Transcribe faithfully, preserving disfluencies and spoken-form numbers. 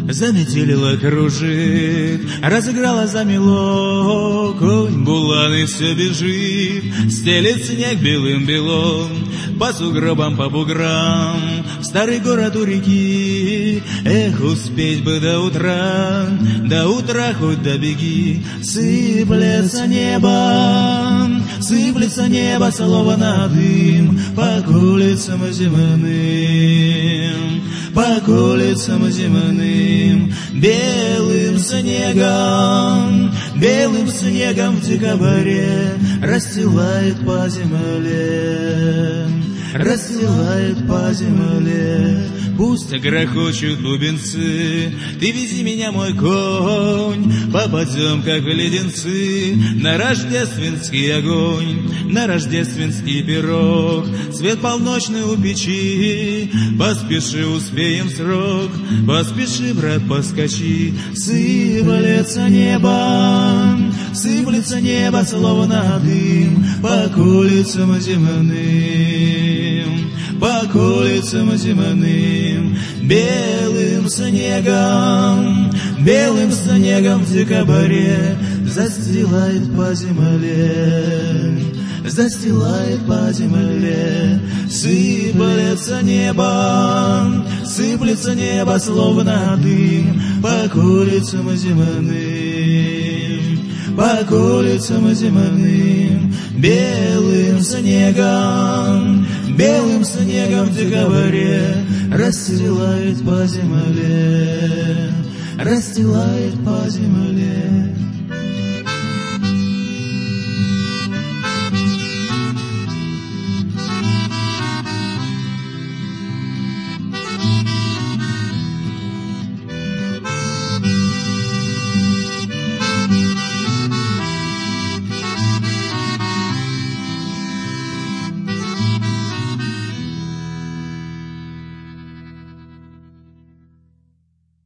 Заметелила кружит, разыграла замело, конь буланый все бежит, стелет снег белым белом, по сугробам, по буграм, в старый город у реки. Эх, успеть бы до утра, до утра хоть добеги. Сыплется небо, сыплется небо, словно на дым, по улицам земным, по улицам земным, белым снегом, белым снегом в декабре расстилает по земле, расстилает по земле. Пусть грохочут бубенцы, ты вези меня, мой конь, попадем, как леденцы, на рождественский огонь, на рождественский пирог, свет полночный у печи. Поспеши, успеем срок, поспеши, брат, поскочи. Сыплется небо, сыплется небо, словно дым, по улицам земным, по улицам земным, белым снегом, белым снегом в декабре застилает по земле, застилает по земле. Сыплется небо, сыплется небо, словно дым, по улицам земным, по улицам земным, белым снегом, белым снегом в декабре расстилает по земле, расстилает по земле.